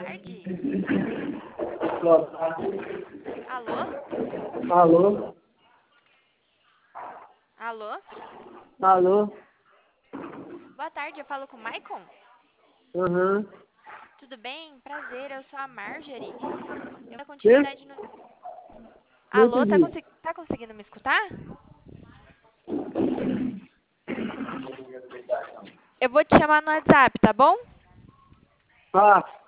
tarde. Boa tarde. Alô? Alô? Alô? Alô? Boa tarde, eu falo com o Maicon? Aham. Tudo bem? Prazer, eu sou a Marjorie. Eu vou dar Quê? continuidade no... Não Alô, tá, entendi. tá conseguindo me escutar? Eu vou te chamar no WhatsApp, tá bom? Ah,